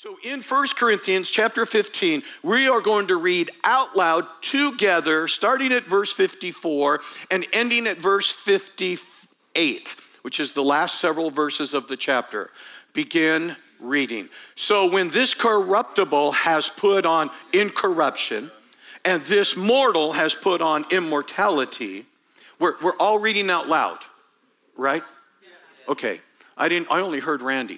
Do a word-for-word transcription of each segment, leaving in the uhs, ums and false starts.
So in First Corinthians chapter fifteen, we are going to read out loud together, starting at verse fifty-four and ending at verse fifty-eight, which is the last several verses of the chapter. Begin reading. So when this corruptible has put on incorruption, and this mortal has put on immortality, we're, we're all reading out loud, right? Okay, I didn't. I only heard Randy.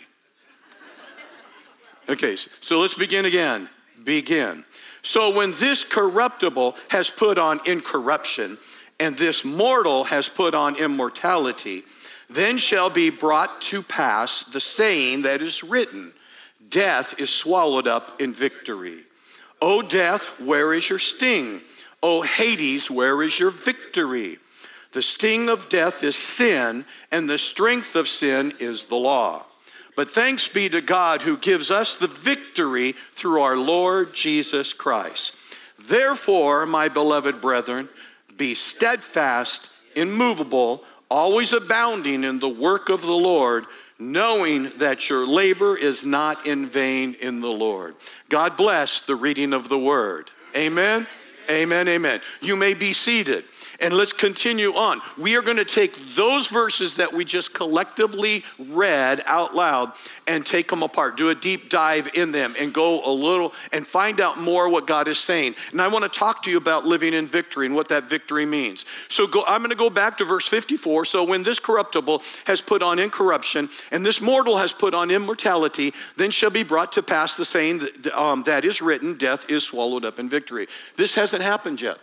Okay, so let's begin again. Begin. So when this corruptible has put on incorruption, and this mortal has put on immortality, then shall be brought to pass the saying that is written, death is swallowed up in victory. O death, where is your sting? O Hades, where is your victory? The sting of death is sin, and the strength of sin is the law. But thanks be to God who gives us the victory through our Lord Jesus Christ. Therefore, my beloved brethren, be steadfast, immovable, always abounding in the work of the Lord, knowing that your labor is not in vain in the Lord. God bless the reading of the word. Amen. Amen, amen. You may be seated. And let's continue on. We are going to take those verses that we just collectively read out loud and take them apart, do a deep dive in them and go a little and find out more what God is saying. And I want to talk to you about living in victory and what that victory means. So go, I'm going to go back to verse fifty-four. So when this corruptible has put on incorruption and this mortal has put on immortality, then shall be brought to pass the saying that, um, that is written, death is swallowed up in victory. This hasn't happened yet.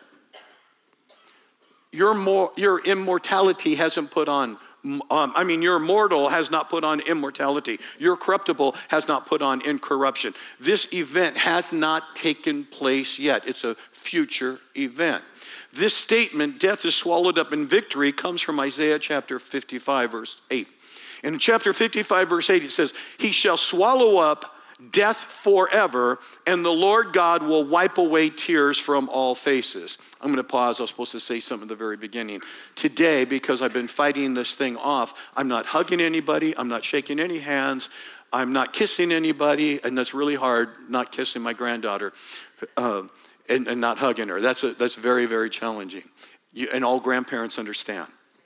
Your, more, your immortality hasn't put on, um, I mean, your mortal has not put on immortality. Your corruptible has not put on incorruption. This event has not taken place yet. It's a future event. This statement, death is swallowed up in victory, comes from Isaiah chapter fifty-five, verse eight. In chapter fifty-five, verse eight, it says, he shall swallow up death forever, and the Lord God will wipe away tears from all faces. I'm going to pause. I was supposed to say something at the very beginning. Today, because I've been fighting this thing off, I'm not hugging anybody. I'm not shaking any hands. I'm not kissing anybody, and that's really hard, not kissing my granddaughter uh, and, and not hugging her. That's, a, that's very, very challenging. You, and all grandparents understand.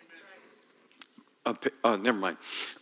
Uh, uh, never mind.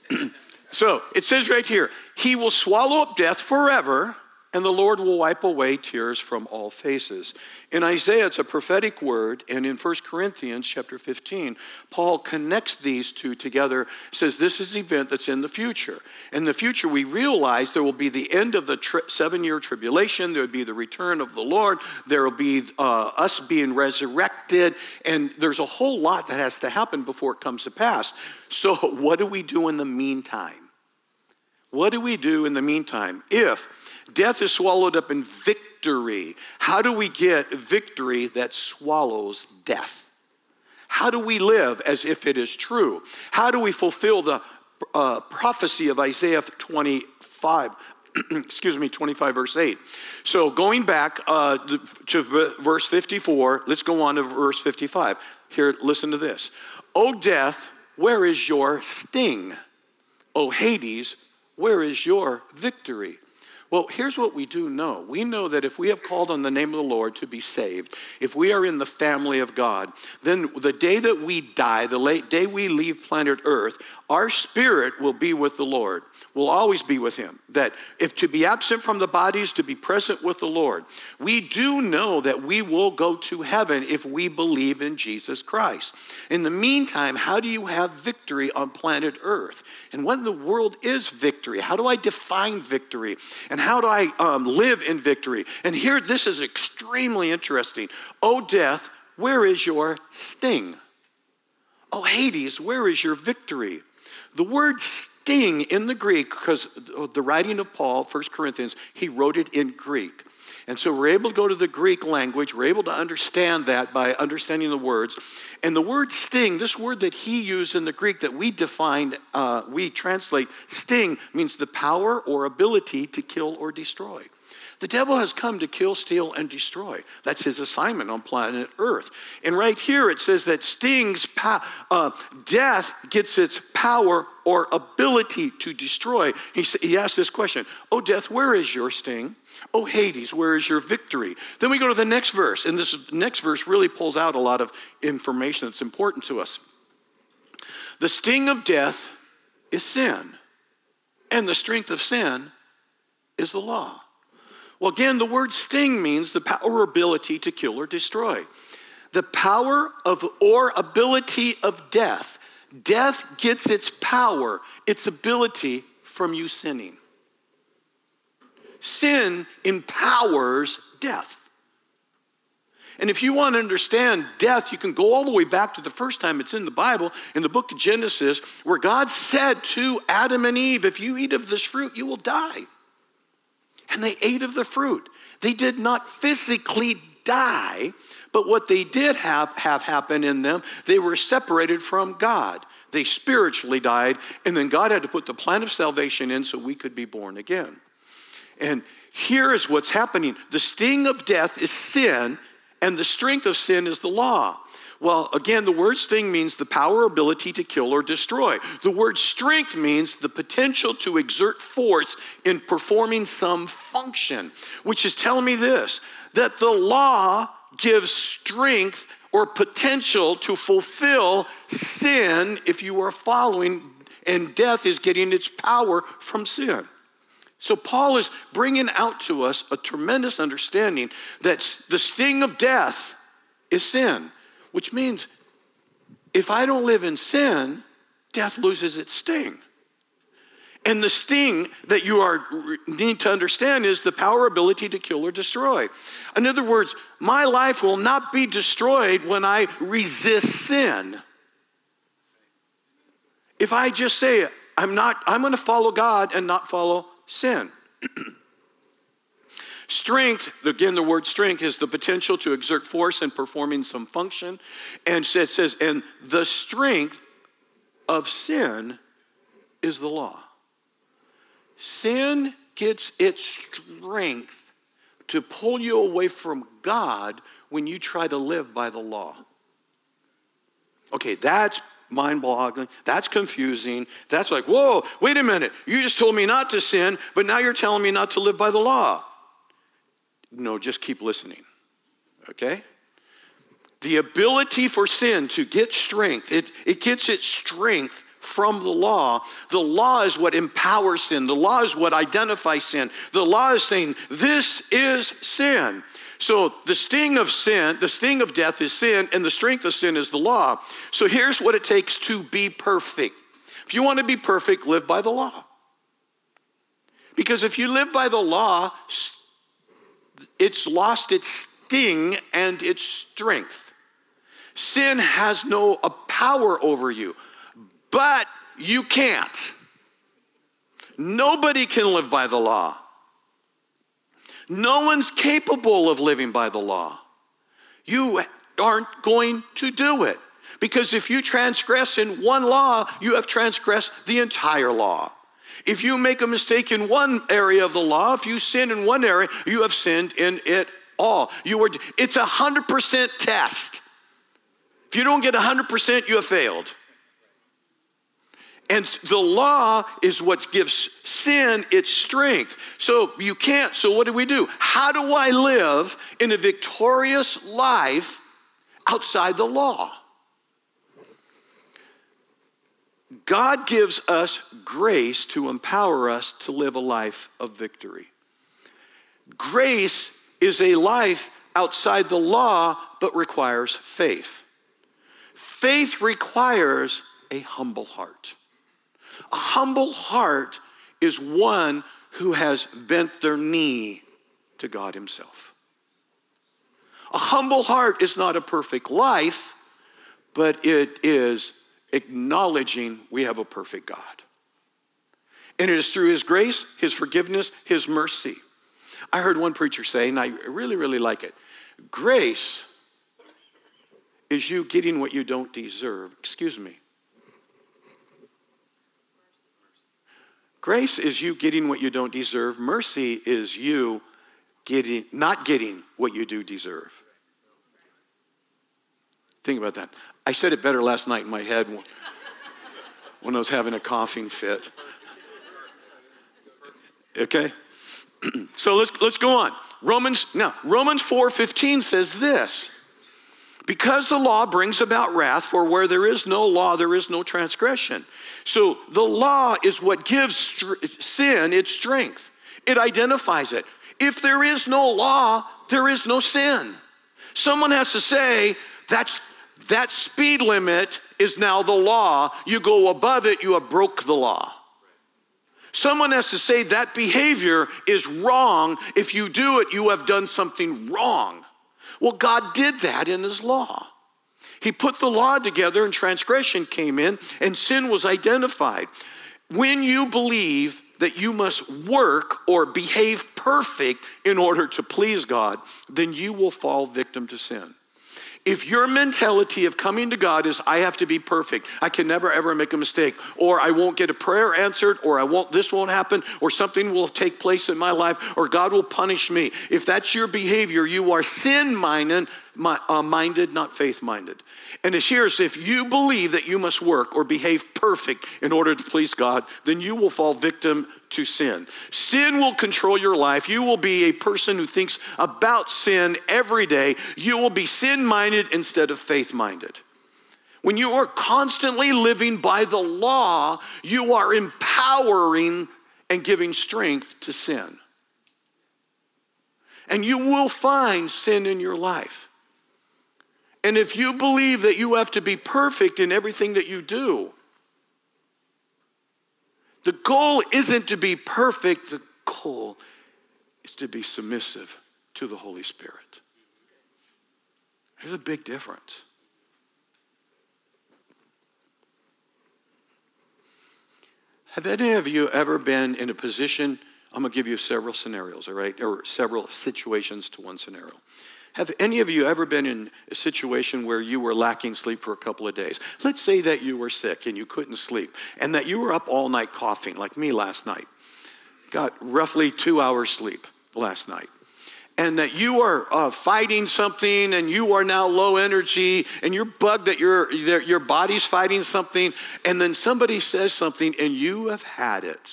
So it says right here, he will swallow up death forever, and the Lord will wipe away tears from all faces. In Isaiah, it's a prophetic word, and in First Corinthians chapter fifteen, Paul connects these two together, says this is the event that's in the future. In the future, we realize there will be the end of the tri- seven-year tribulation, there will be the return of the Lord, there will be uh, us being resurrected, and there's a whole lot that has to happen before it comes to pass. So what do we do in the meantime? What do we do in the meantime? If death is swallowed up in victory, how do we get victory that swallows death? How do we live as if it is true? How do we fulfill the uh, prophecy of Isaiah twenty-five? Excuse me, twenty-five verse eight. So going back uh, to verse fifty-four, let's go on to verse fifty-five. Here, listen to this. O death, where is your sting? O Hades, where is your victory? Well, here's what we do know. We know that if we have called on the name of the Lord to be saved, if we are in the family of God, then the day that we die, the late day we leave planet Earth, our spirit will be with the Lord. We'll always be with him. That if to be absent from the body is to be present with the Lord. We do know that we will go to heaven if we believe in Jesus Christ. In the meantime, how do you have victory on planet Earth? And what in the world is victory? How do I define victory? And how do I um, live in victory? And here, this is extremely interesting. O death, where is your sting? O Hades, where is your victory? The word sting in the Greek, because the writing of Paul, First Corinthians, he wrote it in Greek. And so we're able to go to the Greek language. We're able to understand that by understanding the words. And the word sting, this word that he used in the Greek that we define, uh, we translate sting, means the power or ability to kill or destroy. The devil has come to kill, steal, and destroy. That's his assignment on planet Earth. And right here it says that sting's po- uh, death gets its power or ability to destroy. He, he asked this question, "Oh, death, where is your sting? Oh, Hades, where is your victory?" Then we go to the next verse, and this next verse really pulls out a lot of information that's important to us. The sting of death is sin, and the strength of sin is the law. Well, again, the word sting means the power or ability to kill or destroy. The power of or ability of death. Death gets its power, its ability from you sinning. Sin empowers death. And if you want to understand death, you can go all the way back to the first time it's in the Bible, in the book of Genesis, where God said to Adam and Eve, "If you eat of this fruit, you will die." And they ate of the fruit. They did not physically die, but what they did have, have happen in them, they were separated from God. They spiritually died, and then God had to put the plan of salvation in so we could be born again. And here is what's happening. The sting of death is sin, and the strength of sin is the law. Well, again, the word sting means the power or ability to kill or destroy. The word strength means the potential to exert force in performing some function, which is telling me this, that the law gives strength or potential to fulfill sin if you are following, and death is getting its power from sin. So Paul is bringing out to us a tremendous understanding that the sting of death is sin. Which means if I don't live in sin, death loses its sting. And the sting that you are need to understand is the power ability to kill or destroy. In other words, my life will not be destroyed when I resist sin. If I just say, I'm not, I'm going to follow God and not follow sin. Strength, again, the word strength is the potential to exert force in performing some function. And it says, and the strength of sin is the law. Sin gets its strength to pull you away from God when you try to live by the law. Okay, that's mind-boggling. That's confusing. That's like, whoa, wait a minute. You just told me not to sin, but now you're telling me not to live by the law. No, just keep listening, okay? The ability for sin to get strength, it, it gets its strength from the law. The law is what empowers sin. The law is what identifies sin. The law is saying, this is sin. So the sting of sin, the sting of death is sin, and the strength of sin is the law. So here's what it takes to be perfect. If you want to be perfect, live by the law. Because if you live by the law, it's lost its sting and its strength. Sin has no uh, power over you, but you can't. Nobody can live by the law. No one's capable of living by the law. You aren't going to do it. Because if you transgress in one law, you have transgressed the entire law. If you make a mistake in one area of the law, if you sin in one area, you have sinned in it all. You were, it's a one hundred percent test. If you don't get one hundred percent, you have failed. And the law is what gives sin its strength. So you can't. So what do we do? How do I live in a victorious life outside the law? God gives us grace to empower us to live a life of victory. Grace is a life outside the law, but requires faith. Faith requires a humble heart. A humble heart is one who has bent their knee to God himself. A humble heart is not a perfect life, but it is acknowledging we have a perfect God. And it is through his grace, his forgiveness, his mercy. I heard one preacher say, and I really, really like it, grace is you getting what you don't deserve. Excuse me. Grace is you getting what you don't deserve. Mercy is you getting, not getting what you do deserve. Think about that. I said it better last night in my head when I was having a coughing fit. Okay? So let's let's go on. Romans, now, Romans four fifteen says this. Because the law brings about wrath, for where there is no law, there is no transgression. So the law is what gives str- sin its strength. It identifies it. If there is no law, there is no sin. Someone has to say, that's, that speed limit is now the law. You go above it, you have broke the law. Someone has to say that behavior is wrong. If you do it, you have done something wrong. Well, God did that in his law. He put the law together and transgression came in and sin was identified. When you believe that you must work or behave perfect in order to please God, then you will fall victim to sin. If your mentality of coming to God is, I have to be perfect, I can never ever make a mistake, or I won't get a prayer answered, or I won't, this won't happen, or something will take place in my life, or God will punish me. If that's your behavior, you are sin-minded, uh, minded, not faith-minded. And it's here, if you believe that you must work or behave perfect in order to please God, then you will fall victim to sin. Sin will control your life. You will be a person who thinks about sin every day. You will be sin-minded instead of faith-minded. When you are constantly living by the law, you are empowering and giving strength to sin. And you will find sin in your life. And if you believe that you have to be perfect in everything that you do, the goal isn't to be perfect. The goal is to be submissive to the Holy Spirit. There's a big difference. Have any of you ever been in a position, I'm going to give you several scenarios, all right, or several situations to one scenario. Have any of you ever been in a situation where you were lacking sleep for a couple of days? Let's say that you were sick and you couldn't sleep and that you were up all night coughing like me last night. Got roughly two hours sleep last night. And that you are uh, fighting something and you are now low energy and you're bugged that your, your body's fighting something, and then somebody says something and you have had it.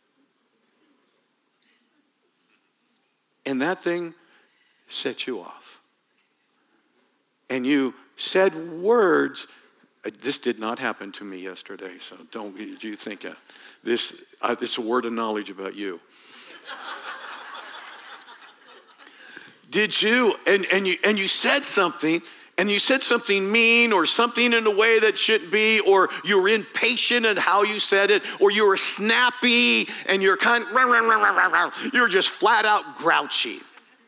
And that thing set you off. And you said words. This did not happen to me yesterday, so don't you think uh, this, uh, this is a word of knowledge about you. Did you, and, and you, and you said something, and you said something mean or something in a way that shouldn't be, or you were impatient in how you said it, or you were snappy and you're kind of, rah, rah, rah, rah, rah, you're just flat out grouchy.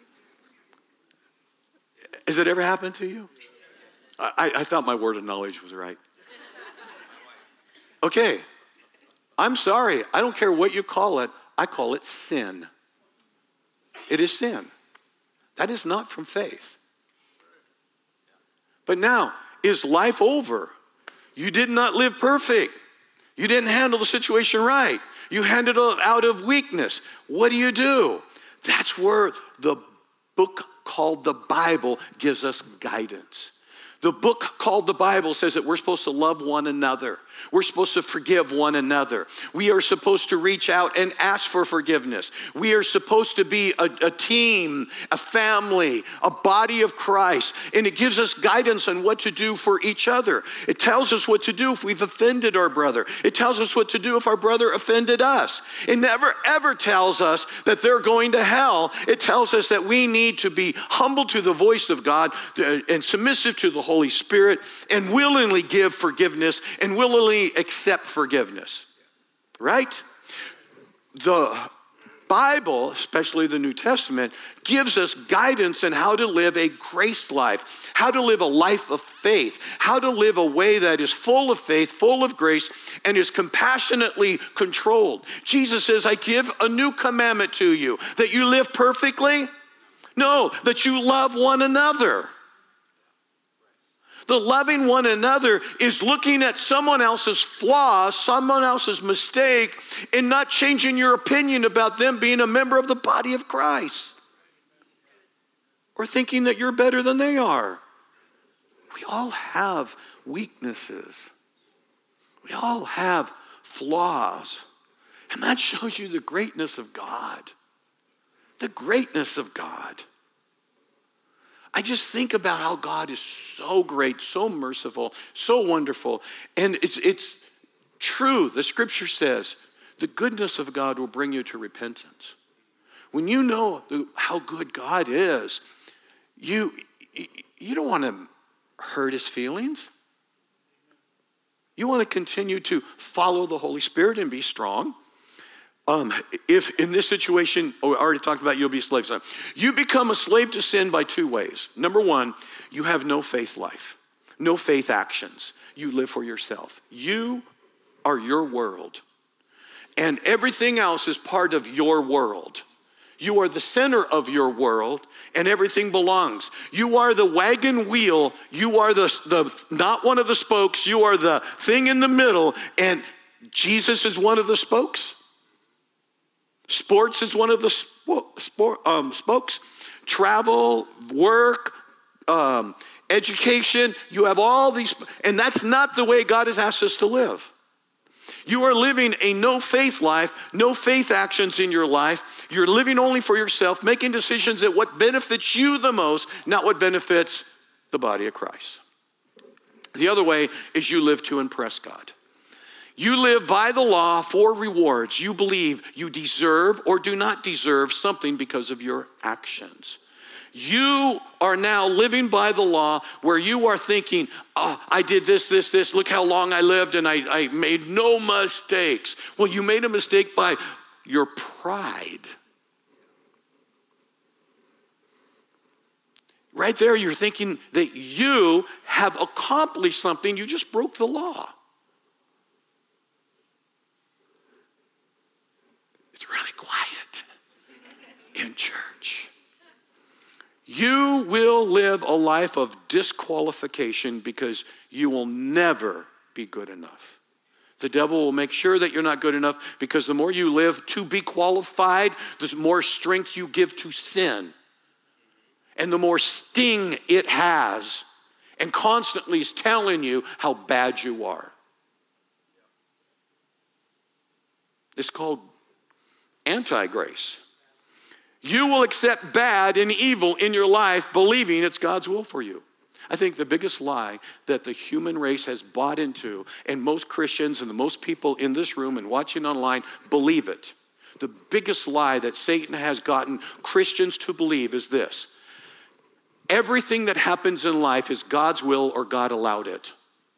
Has it ever happened to you? I, I thought my word of knowledge was right. Okay, I'm sorry. I don't care what you call it. I call it sin. It is sin. That is not from faith. But now, is life over? You did not live perfect. You didn't handle the situation right. You handled it out of weakness. What do you do? That's where the book called the Bible gives us guidance. The book called the Bible says that we're supposed to love one another. We're supposed to forgive one another. We are supposed to reach out and ask for forgiveness. We are supposed to be a, a team, a family, a body of Christ. And it gives us guidance on what to do for each other. It tells us what to do if we've offended our brother. It tells us what to do if our brother offended us. It never, ever tells us that they're going to hell. It tells us that we need to be humble to the voice of God and submissive to the Holy Spirit and willingly give forgiveness and willingly accept forgiveness. Right? The Bible, especially the New Testament, gives us guidance in how to live a grace life, how to live a life of faith, how to live a way that is full of faith, full of grace, and is compassionately controlled. Jesus says, I give a new commandment to you, that you live perfectly. No, that you love one another. The loving one another is looking at someone else's flaws, someone else's mistake, and not changing your opinion about them being a member of the body of Christ. Or thinking that you're better than they are. We all have weaknesses. We all have flaws. And that shows you the greatness of God. The greatness of God. I just think about how God is so great, so merciful, so wonderful. And it's, it's true. The scripture says the goodness of God will bring you to repentance. When you know how good God is, you, you don't want to hurt his feelings. You want to continue to follow the Holy Spirit and be strong. Um, if in this situation, oh, I already talked about you'll be a slave. So you become a slave to sin by two ways. Number one, you have no faith life, no faith actions. You live for yourself. You are your world. And everything else is part of your world. You are the center of your world, and everything belongs. You are the wagon wheel. You are the, the not one of the spokes. You are the thing in the middle, and Jesus is one of the spokes. Sports is one of the sp- sport, um, spokes. Travel, work, um, education. You have all these, and that's not the way God has asked us to live. You are living a no faith life, no faith actions in your life. You're living only for yourself, making decisions that what benefits you the most, not what benefits the body of Christ. The other way is you live to impress God. You live by the law for rewards. You believe you deserve or do not deserve something because of your actions. You are now living by the law where you are thinking, oh, I did this, this, this. Look how long I lived and I, I made no mistakes. Well, you made a mistake by your pride. Right there, you're thinking that you have accomplished something. You just broke the law. It's really quiet in church. You will live a life of disqualification because you will never be good enough. The devil will make sure that you're not good enough because the more you live to be qualified, the more strength you give to sin. And the more sting it has, and constantly is telling you how bad you are. It's called anti-grace. You will accept bad and evil in your life, believing it's God's will for you. I think the biggest lie that the human race has bought into, and most Christians and the most people in this room and watching online believe it. The biggest lie that Satan has gotten Christians to believe is this: everything that happens in life is God's will or God allowed it.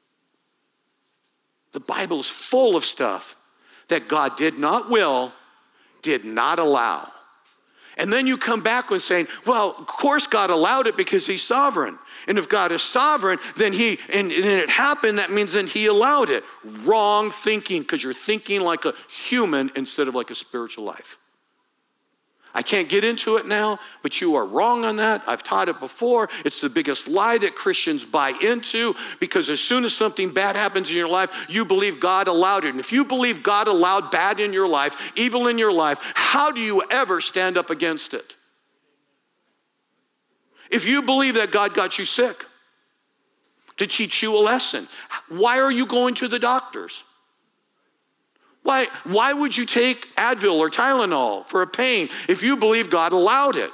The Bible is full of stuff that God did not will, did not allow. And then you come back with saying, well, of course God allowed it because he's sovereign. And if God is sovereign, then he, and, and it happened, that means then he allowed it. Wrong thinking, because you're thinking like a human instead of like a spiritual life. I can't get into it now, but you are wrong on that. I've taught it before. It's the biggest lie that Christians buy into, because as soon as something bad happens in your life, you believe God allowed it. And if you believe God allowed bad in your life, evil in your life, how do you ever stand up against it? If you believe that God got you sick to teach you a lesson, why are you going to the doctors? Why, why would you take Advil or Tylenol for a pain if you believe God allowed it?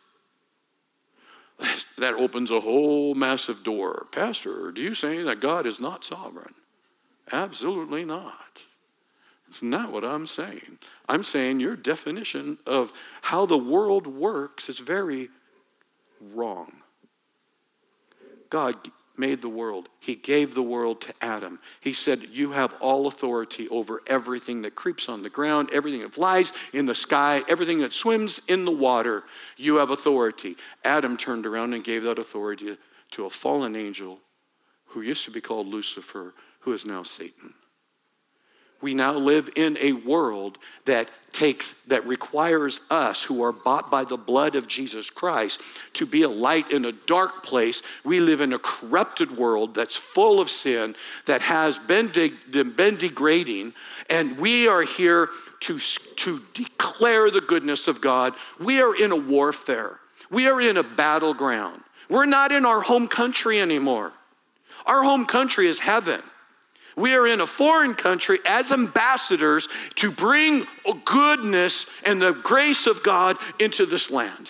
That opens a whole massive door. Pastor, do you say that God is not sovereign? Absolutely not. It's not what I'm saying. I'm saying your definition of how the world works is very wrong. God made the world, he gave the world to Adam. He said, you have all authority over everything that creeps on the ground, everything that flies in the sky, everything that swims in the water. You have authority. Adam turned around and gave that authority to a fallen angel who used to be called Lucifer, who is now Satan. We now live in a world that takes, that requires us who are bought by the blood of Jesus Christ to be a light in a dark place. We live in a corrupted world that's full of sin, that has been, de- been degrading, and we are here to, to declare the goodness of God. We are in a warfare. We are in a battleground. We're not in our home country anymore. Our home country is heaven. We are in a foreign country as ambassadors to bring goodness and the grace of God into this land.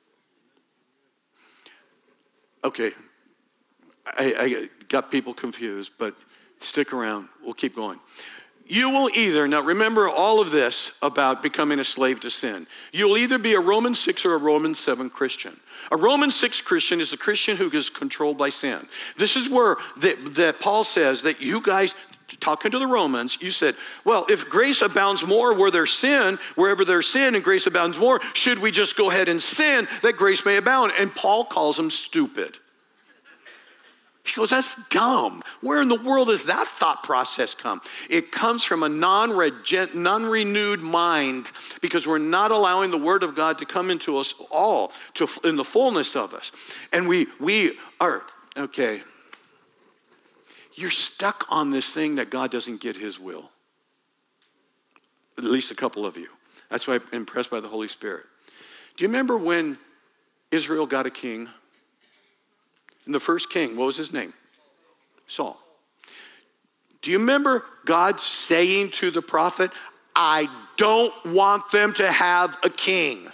Okay, I, I got people confused, but stick around. We'll keep going. You will either, now remember all of this about becoming a slave to sin. You'll either be a Romans six or a Romans seven Christian. A Romans six Christian is a Christian who is controlled by sin. This is where that, that Paul says that you guys, talking to the Romans, you said, well, if grace abounds more where there's sin, wherever there's sin and grace abounds more, should we just go ahead and sin that grace may abound? And Paul calls them stupid. He goes, that's dumb. Where in the world does that thought process come? It comes from a non-renewed mind because we're not allowing the word of God to come into us all, to in the fullness of us. And we we are, okay, you're stuck on this thing that God doesn't get his will. At least a couple of you. That's why I'm impressed by the Holy Spirit. Do you remember when Israel got a king? And the first king, what was his name? Saul. Do you remember God saying to the prophet, I don't want them to have a king?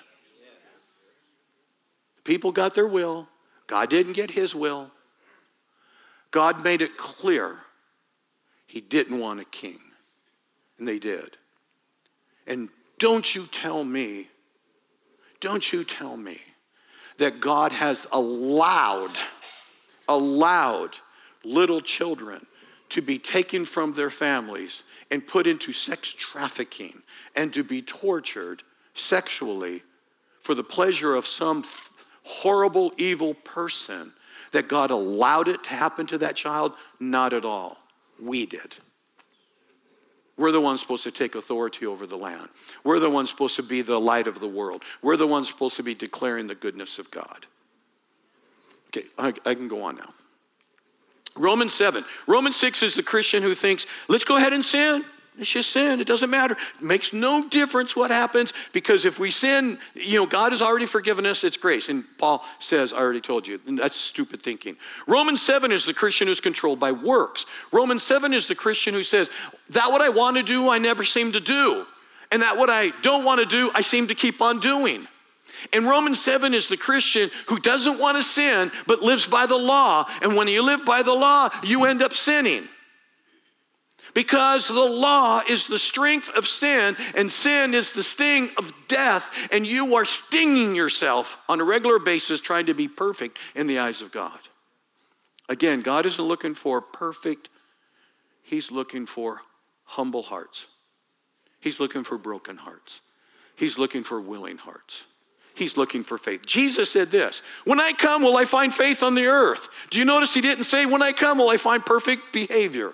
People got their will. God didn't get his will. God made it clear he didn't want a king. And they did. And don't you tell me, don't you tell me that God has allowed allowed little children to be taken from their families and put into sex trafficking and to be tortured sexually for the pleasure of some horrible, evil person, that God allowed it to happen to that child? Not at all. We did. We're the ones supposed to take authority over the land. We're the ones supposed to be the light of the world. We're the ones supposed to be declaring the goodness of God. Okay, I, I can go on now. Romans seven. Romans six is the Christian who thinks, let's go ahead and sin. It's just sin. It doesn't matter. It makes no difference what happens, because if we sin, you know, God has already forgiven us. It's grace. And Paul says, I already told you, and that's stupid thinking. Romans seven is the Christian who's controlled by works. Romans seven is the Christian who says, that what I want to do, I never seem to do. And that what I don't want to do, I seem to keep on doing. And Romans seven is the Christian who doesn't want to sin, but lives by the law. And when you live by the law, you end up sinning. Because the law is the strength of sin, and sin is the sting of death, and you are stinging yourself on a regular basis trying to be perfect in the eyes of God. Again, God isn't looking for perfect. He's looking for humble hearts. He's looking for broken hearts. He's looking for willing hearts. He's looking for faith. Jesus said this, when I come, will I find faith on the earth? Do you notice he didn't say, when I come, will I find perfect behavior?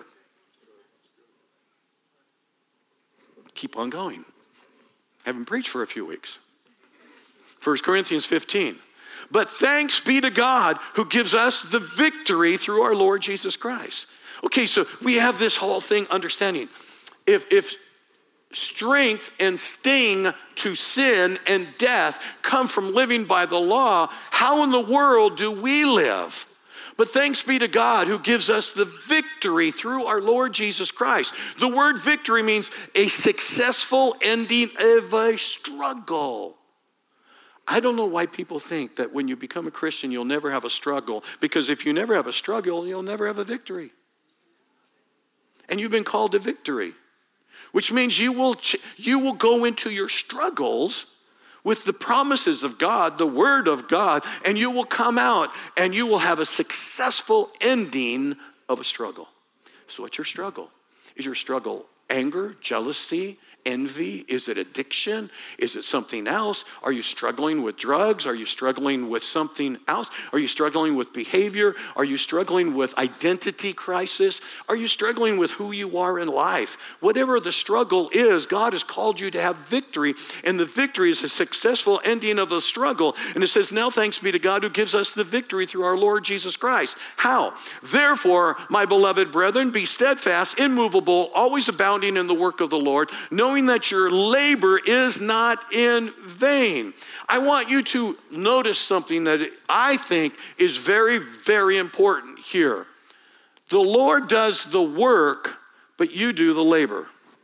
Keep on going. Haven't preached for a few weeks. First Corinthians fifteen. But thanks be to God who gives us the victory through our Lord Jesus Christ. Okay, so we have this whole thing understanding. If, if strength and sting to sin and death come from living by the law, how in the world do we live? But thanks be to God who gives us the victory through our Lord Jesus Christ. The word victory means a successful ending of a struggle. I don't know why people think that when you become a Christian, you'll never have a struggle. Because if you never have a struggle, you'll never have a victory. And you've been called to victory. Which means you will, ch- you will go into your struggles with the promises of God, the word of God, and you will come out and you will have a successful ending of a struggle. So what's your struggle? Is your struggle anger, jealousy, envy? Is it addiction? Is it something else? Are you struggling with drugs? Are you struggling with something else? Are you struggling with behavior? Are you struggling with identity crisis? Are you struggling with who you are in life? Whatever the struggle is, God has called you to have victory, and the victory is a successful ending of the struggle. And it says, now thanks be to God who gives us the victory through our Lord Jesus Christ. How? Therefore, my beloved brethren, be steadfast, immovable, always abounding in the work of the Lord, knowing that your labor is not in vain. I want you to notice something that I think is very, very important here. The Lord does the work, but you do the labor.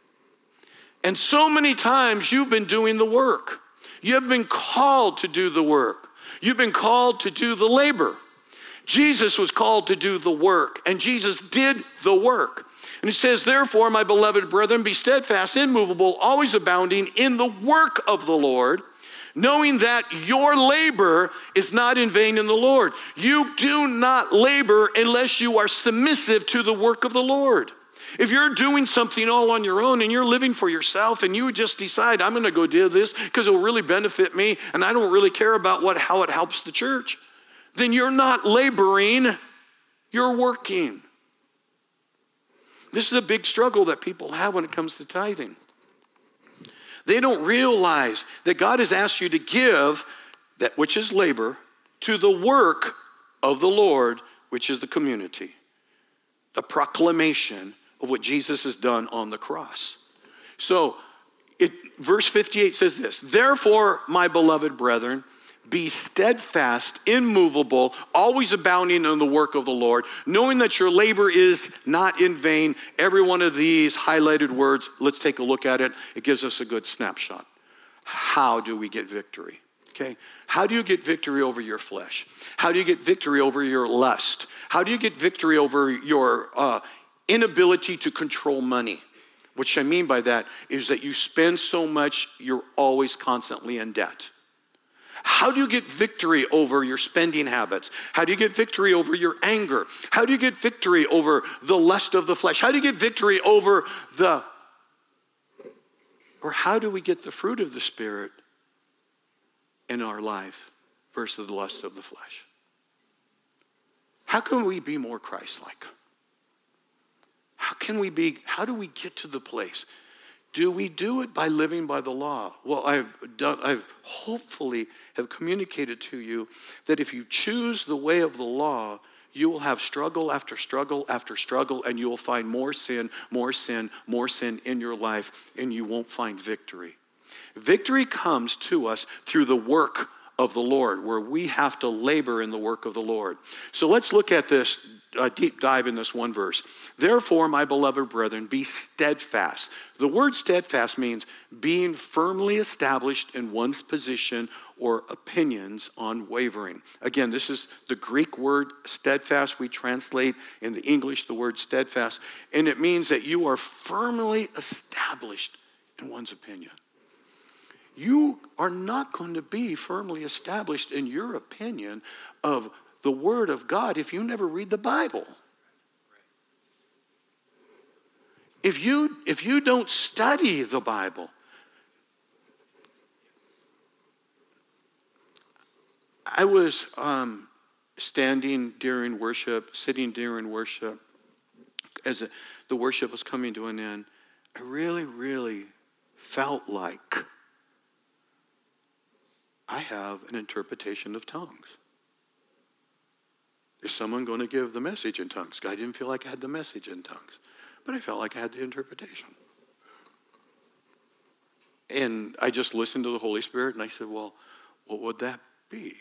And so many times you've been doing the work. You have been called to do the work. You've been called to do the labor. Jesus was called to do the work, and Jesus did the work. And it says, therefore, my beloved brethren, be steadfast, immovable, always abounding in the work of the Lord, knowing that your labor is not in vain in the Lord. You do not labor unless you are submissive to the work of the Lord. If you're doing something all on your own and you're living for yourself and you just decide, I'm going to go do this because it will really benefit me and I don't really care about what how it helps the church, then you're not laboring, you're working. This is a big struggle that people have when it comes to tithing. They don't realize that God has asked you to give that which is labor to the work of the Lord, which is the community. The proclamation of what Jesus has done on the cross. So, it, verse fifty-eight says this, therefore, my beloved brethren, be steadfast, immovable, always abounding in the work of the Lord, knowing that your labor is not in vain. Every one of these highlighted words, let's take a look at it. It gives us a good snapshot. How do we get victory? Okay? How do you get victory over your flesh? How do you get victory over your lust? How do you get victory over your uh, inability to control money? What I mean by that is that you spend so much, you're always constantly in debt. How do you get victory over your spending habits? How do you get victory over your anger? How do you get victory over the lust of the flesh? How do you get victory over the, or how do we get the fruit of the Spirit in our life versus the lust of the flesh? How can we be more Christ-like? How can we be, how do we get to the place? Do we do it by living by the law? Well, I've done, I've hopefully have communicated to you that if you choose the way of the law, you will have struggle after struggle after struggle, and you will find more sin, more sin, more sin in your life, and you won't find victory. Victory comes to us through the work of the Lord, where we have to labor in the work of the Lord. So let's look at this uh, deep dive in this one verse. Therefore, my beloved brethren, be steadfast. The word steadfast means being firmly established in one's position or opinions unwavering. Again, this is the Greek word steadfast. We translate in the English the word steadfast, and it means that you are firmly established in one's opinion. You are not going to be firmly established in your opinion of the Word of God if you never read the Bible. If you, if you don't study the Bible, I was um, standing during worship, sitting during worship, as a, the worship was coming to an end. I really, really felt like I have an interpretation of tongues. Is someone going to give the message in tongues? I didn't feel like I had the message in tongues, but I felt like I had the interpretation. And I just listened to the Holy Spirit, and I said, well, what would that be?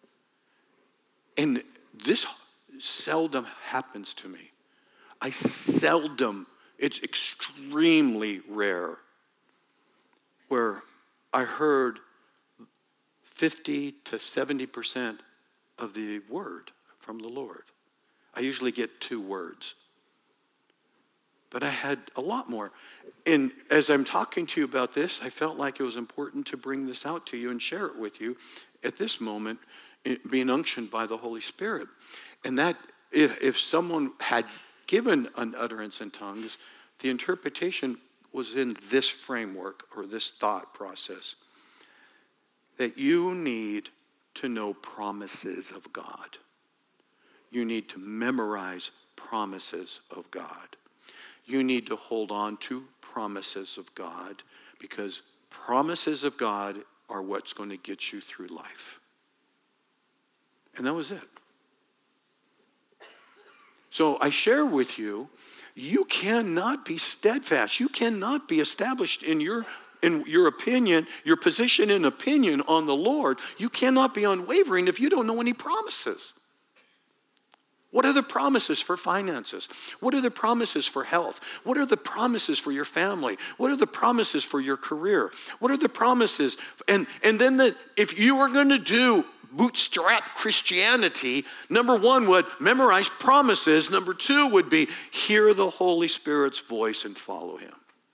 And this seldom happens to me. I seldom, it's extremely rare, where I heard fifty to seventy percent of the word from the Lord. I usually get two words. but I had a lot more. And as I'm talking to you about this, I felt like it was important to bring this out to you and share it with you at this moment, being unctioned by the Holy Spirit. And that if, if someone had given an utterance in tongues, the interpretation was in this framework or this thought process, that you need to know promises of God. You need to memorize promises of God. You need to hold on to promises of God, because promises of God are what's going to get you through life. And that was it. So I share with you, you cannot be steadfast. You cannot be established in your in your opinion, your position and opinion on the Lord. You cannot be unwavering if you don't know any promises. What are the promises for finances? What are the promises for health? What are the promises for your family? What are the promises for your career? What are the promises? And, and then the, if you are going to do bootstrap Christianity, number one would memorize promises. Number two would be hear the Holy Spirit's voice and follow him.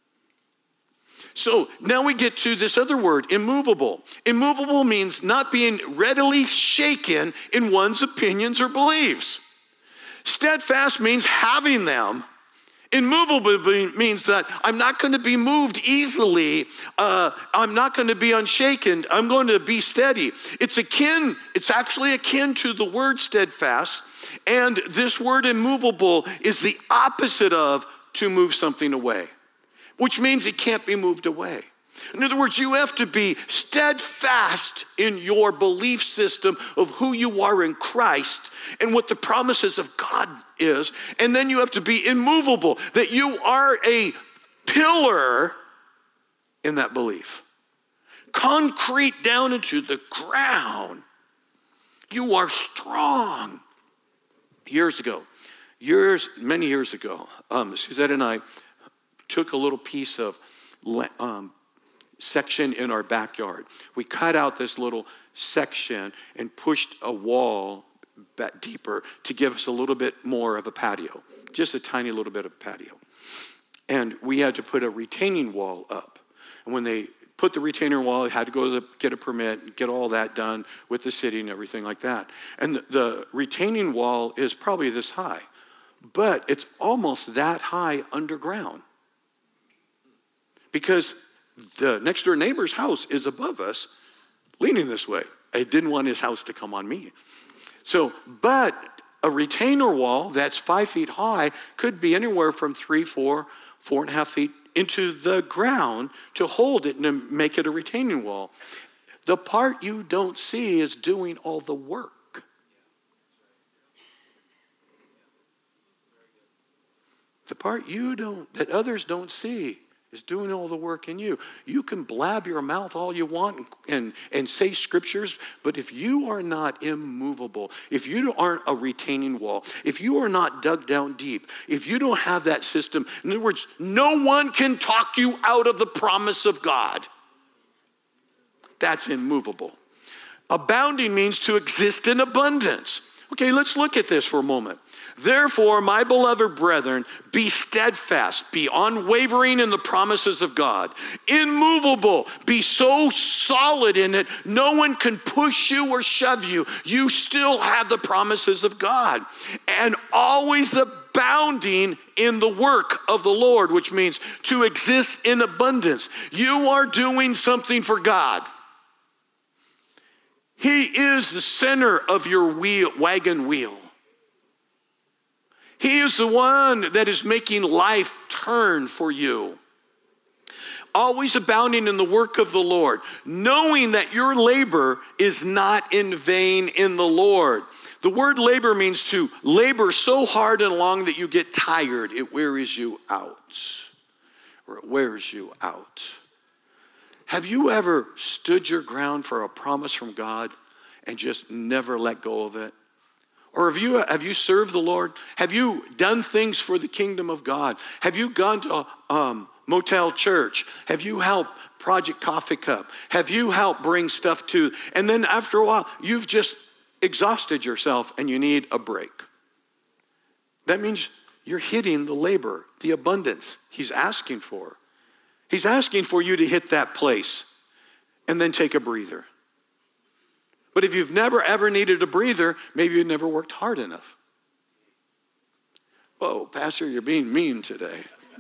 So now we get to this other word, immovable. Immovable means not being readily shaken in one's opinions or beliefs. Steadfast means having them. Immovable means that I'm not going to be moved easily. Uh, I'm not going to be unshaken. I'm going to be steady. It's akin, it's actually akin to the word steadfast. And this word immovable is the opposite of to move something away, which means it can't be moved away. In other words, you have to be steadfast in your belief system of who you are in Christ and what the promises of God is. And then you have to be immovable, that you are a pillar in that belief. Concrete down into the ground. You are strong. Years ago, years, many years ago, um, Suzette and I took a little piece of um, section in our backyard. We cut out this little section and pushed a wall back deeper to give us a little bit more of a patio, just a tiny little bit of patio. And we had to put a retaining wall up. And when they put the retaining wall, they had to go to the, get a permit, get all that done with the city and everything like that. And the, the retaining wall is probably this high, but it's almost that high underground. Because the next door neighbor's house is above us, leaning this way. I didn't want his house to come on me. So, but a retainer wall that's five feet high could be anywhere from three, four, four and a half feet into the ground to hold it and to make it a retaining wall. The part you don't see is doing all the work. The part you don't, that others don't see, is doing all the work in you. You can blab your mouth all you want and, and, and say scriptures, but if you are not immovable, if you aren't a retaining wall, if you are not dug down deep, if you don't have that system, in other words, no one can talk you out of the promise of God. That's immovable. Abounding means to exist in abundance. Okay, let's look at this for a moment. Therefore, my beloved brethren, be steadfast, be unwavering in the promises of God, immovable, be so solid in it, no one can push you or shove you. You still have the promises of God. And always abounding in the work of the Lord, which means to exist in abundance. You are doing something for God. He is the center of your wheel, wagon wheel. He is the one that is making life turn for you. Always abounding in the work of the Lord, knowing that your labor is not in vain in the Lord. The word labor means to labor so hard and long that you get tired. It wears you out. Or it wears you out. Have you ever stood your ground for a promise from God and just never let go of it? Or have you, have you served the Lord? Have you done things for the kingdom of God? Have you gone to a um, motel church? Have you helped Project Coffee Cup? Have you helped bring stuff to, and then after a while, you've just exhausted yourself and you need a break. That means you're hitting the labor, the abundance he's asking for. He's asking for you to hit that place and then take a breather. But if you've never ever needed a breather, maybe you've never worked hard enough. Oh, Pastor, you're being mean today.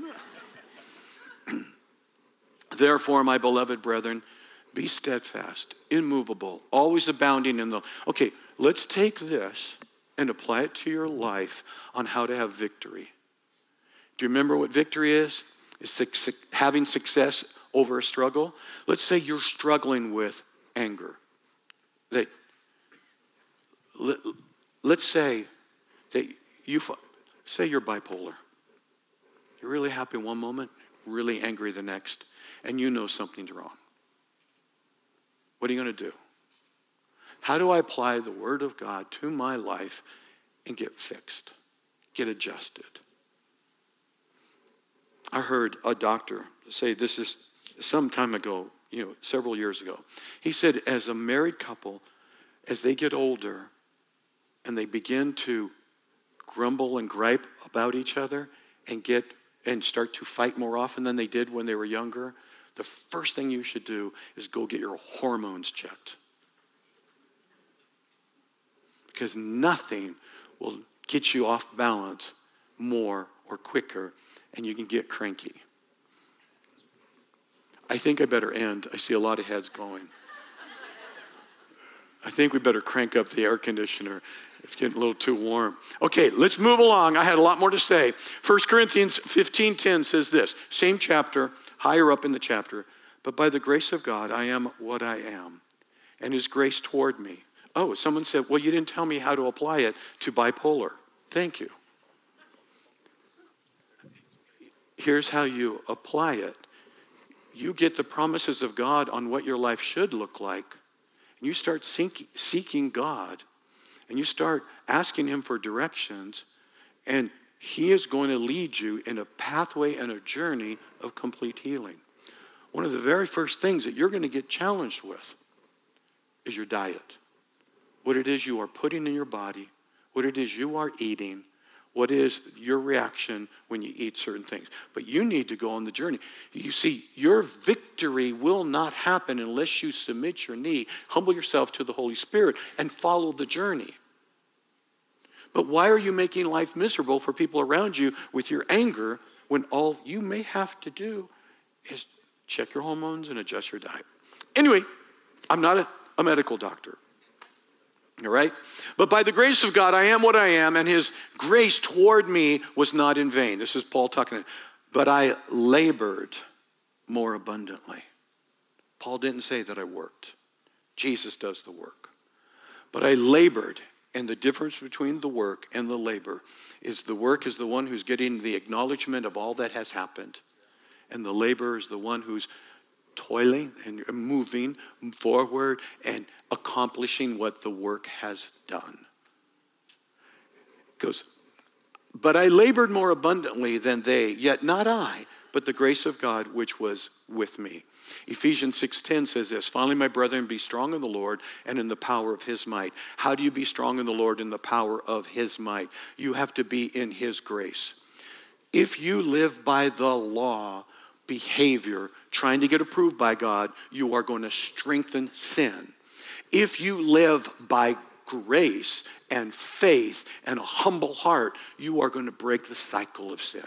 Therefore, my beloved brethren, be steadfast, immovable, always abounding in the... Okay, let's take this and apply it to your life on how to have victory. Do you remember what victory is? It's having success over a struggle. Let's say you're struggling with anger. That, let, let's say that you... Say you're bipolar. You're really happy one moment, really angry the next, and you know something's wrong. What are you going to do? How do I apply the Word of God to my life and get fixed, get adjusted? I heard a doctor say, this is some time ago, you know, several years ago. He said, as a married couple, as they get older and they begin to grumble and gripe about each other and get and start to fight more often than they did when they were younger, the first thing you should do is go get your hormones checked. Because nothing will get you off balance more or quicker, and you can get cranky. I think I better end. I see a lot of heads going. I think we better crank up the air conditioner. It's getting a little too warm. Okay, let's move along. I had a lot more to say. First Corinthians fifteen ten says this, same chapter, higher up in the chapter, but by the grace of God, I am what I am, and his grace toward me. Oh, someone said, well, you didn't tell me how to apply it to bipolar. Thank you. Here's how you apply it. You get the promises of God on what your life should look like, and you start seeking God, and you start asking him for directions, and he is going to lead you in a pathway and a journey of complete healing. One of the very first things that you're going to get challenged with is your diet. What it is you are putting in your body, what it is you are eating, what is your reaction when you eat certain things. But you need to go on the journey. You see, your victory will not happen unless you submit your knee, humble yourself to the Holy Spirit, and follow the journey. But why are you making life miserable for people around you with your anger when all you may have to do is check your hormones and adjust your diet? Anyway, I'm not a, a medical doctor. All right? But by the grace of God, I am what I am, and his grace toward me was not in vain. This is Paul talking. But I labored more abundantly. Paul didn't say that I worked. Jesus does the work. But I labored, and the difference between the work and the labor is the work is the one who's getting the acknowledgement of all that has happened, and the labor is the one who's toiling and moving forward and accomplishing what the work has done. It goes, but I labored more abundantly than they, yet not I, but the grace of God which was with me. Ephesians six ten says this, finally, my brethren, be strong in the Lord and in the power of his might. How do you be strong in the Lord in the power of his might? You have to be in his grace. If you live by the law, behavior, trying to get approved by God, you are going to strengthen sin. If you live by grace and faith and a humble heart, you are going to break the cycle of sin.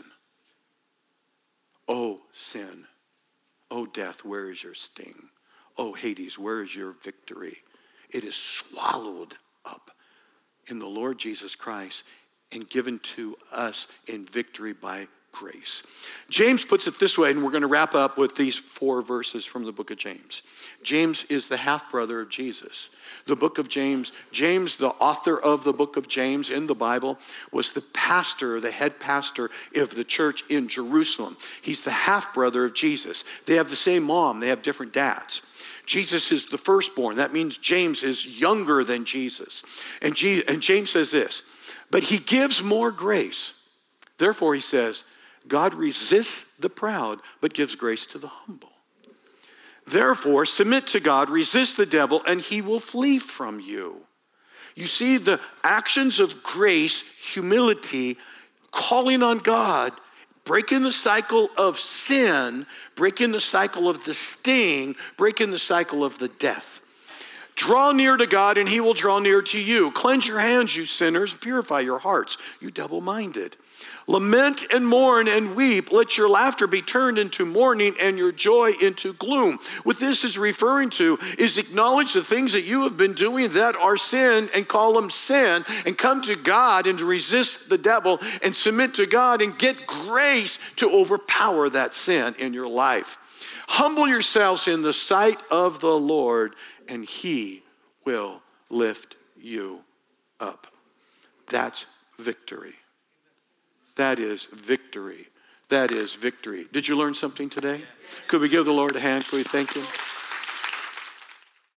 Oh, sin. Oh, death, where is your sting? Oh, Hades, where is your victory? It is swallowed up in the Lord Jesus Christ and given to us in victory by grace. James puts it this way, and we're going to wrap up with these four verses from the book of James. James is the half-brother of Jesus. The book of James, James, the author of the book of James in the Bible, was the pastor, the head pastor of the church in Jerusalem. He's the half-brother of Jesus. They have the same mom. They have different dads. Jesus is the firstborn. That means James is younger than Jesus. And, G- and James says this, but he gives more grace. Therefore, he says, God resists the proud, but gives grace to the humble. Therefore, submit to God, resist the devil, and he will flee from you. You see, the actions of grace, humility, calling on God, breaking the cycle of sin, breaking the cycle of the sting, breaking the cycle of the death. Draw near to God and he will draw near to you. Cleanse your hands, you sinners. Purify your hearts, you double-minded. Lament and mourn and weep. Let your laughter be turned into mourning and your joy into gloom. What this is referring to is acknowledge the things that you have been doing that are sin and call them sin, and come to God and to resist the devil and submit to God and get grace to overpower that sin in your life. Humble yourselves in the sight of the Lord and he will lift you up. That's victory. That is victory. That is victory. Did you learn something today? Could we give the Lord a hand? Could we thank him?